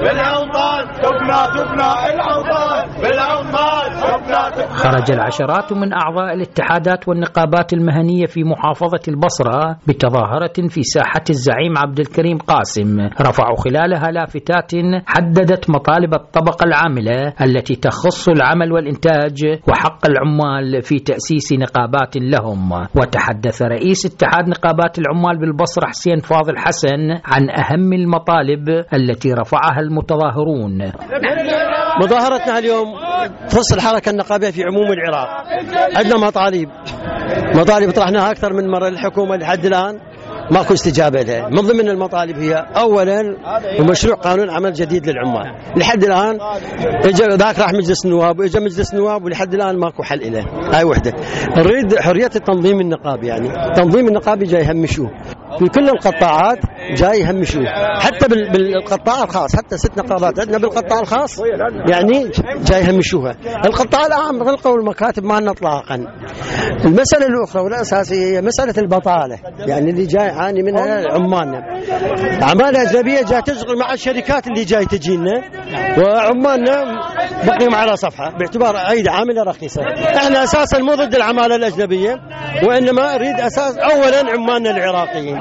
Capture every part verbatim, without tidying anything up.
بالأوطان تبنى تبنى الأوطان بالأوطان تبنى تبنى. خرج العشرات من أعضاء الاتحادات والنقابات المهنية في محافظة البصرة بتظاهرة في ساحة الزعيم عبد الكريم قاسم، رفعوا خلالها لافتات حددت مطالب الطبقة العاملة التي تخص العمل والإنتاج وحق العمال في تأسيس نقابات لهم. وتحدث رئيس اتحاد نقابات العمال بالبصرة حسين فاضل حسن عن أهم المطالب التي رفعها المتظاهرون. مظاهرتنا اليوم تخص الحركة النقابية في عموم العراق. عندنا مطالب مطالب طرحناها أكثر من مرة للحكومة لحد الآن ماكو استجابة لها. من ضمن المطالب هي أولا مشروع قانون عمل جديد للعمال. لحد الآن اجى ذاك راح مجلس النواب واجى مجلس النواب ولحد الآن ماكو حل له. هاي وحدة. نريد حرية التنظيم النقابي، يعني تنظيم النقابي جاي يهمشوه في كل القطاعات، جاي يهمشوه حتى بالقطاع الخاص، حتى ست نقابات عندنا بالقطاع الخاص يعني جاي يهمشوها. القطاع العام غلقوا المكاتب مالنا اطلاقا. المسألة الأخرى والأساسية هي مسألة البطالة، يعني اللي جاي يعاني منها عمالنا. عمالة أجنبية جاي تشغل مع الشركات اللي جاي تجينا، وعمالنا بقيهم على صفحة باعتبار أيدي عاملة رخيصة. احنا أساسا مو ضد العمالة الأجنبية، وإنما نريد أساس أولا عمالنا العراقيين.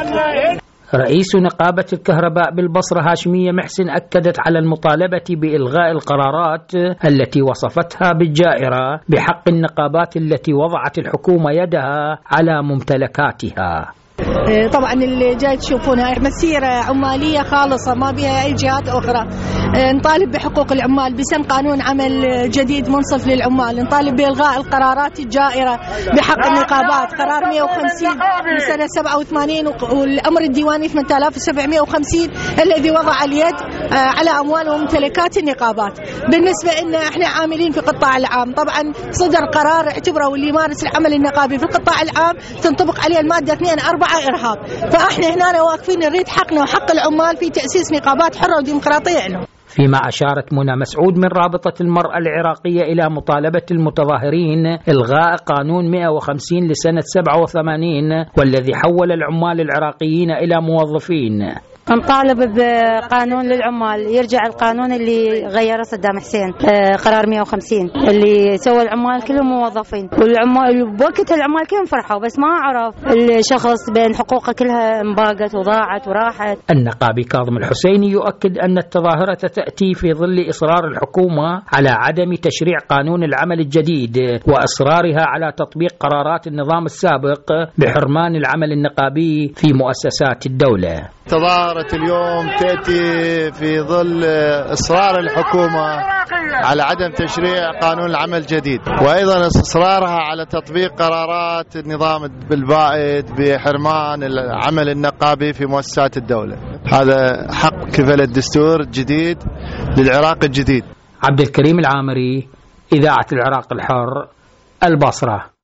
رئيس نقابة الكهرباء بالبصرة هاشمية محسن أكدت على المطالبة بإلغاء القرارات التي وصفتها بالجائرة بحق النقابات التي وضعت الحكومة يدها على ممتلكاتها. طبعا اللي جاي تشوفونها مسيرة عمالية خالصة ما بها أي جهات أخرى. نطالب بحقوق العمال، بسن قانون عمل جديد منصف للعمال، نطالب بإلغاء القرارات الجائرة بحق النقابات، قرار مئة وخمسين من سنة سبعة وثمانين والأمر الديواني ثمانية آلاف وسبعمئة وخمسين الذي وضع اليد على أموال وممتلكات النقابات. بالنسبة إن إحنا عاملين في القطاع العام، طبعا صدر قرار اعتبره واللي يمارس العمل النقابي في القطاع العام تنطبق عليه المادة اثنين أربعة إرهاب. فإحنا هنا واقفين نريد حقنا وحق العمال في تأسيس نقابات حرة وديمقراطية لهم. فيما أشارت منى مسعود من رابطة المرأة العراقية إلى مطالبة المتظاهرين إلغاء قانون مئة وخمسين لسنة سبعة وثمانين والذي حول العمال العراقيين إلى موظفين. نطالب بقانون للعمال، يرجع القانون اللي غيره صدام حسين، قرار مئة وخمسين اللي سوى العمال كلهم موظفين، والعمال بوقت العمال كلهم فرحوا، بس ما عرف الشخص بين حقوقه كلها انباقت وضاعت وراحت. النقابي كاظم الحسيني يؤكد أن التظاهرة تأتي في ظل إصرار الحكومة على عدم تشريع قانون العمل الجديد وإصرارها على تطبيق قرارات النظام السابق بحرمان العمل النقابي في مؤسسات الدولة. تظاهرة اليوم تأتي في ظل إصرار الحكومة على عدم تشريع قانون العمل الجديد، وأيضا إصرارها على تطبيق قرارات النظام البائد بحرمان العمل النقابي في مؤسسات الدولة. هذا حق كفل الدستور الجديد للعراق الجديد. عبد الكريم العامري، إذاعة العراق الحر، البصرة.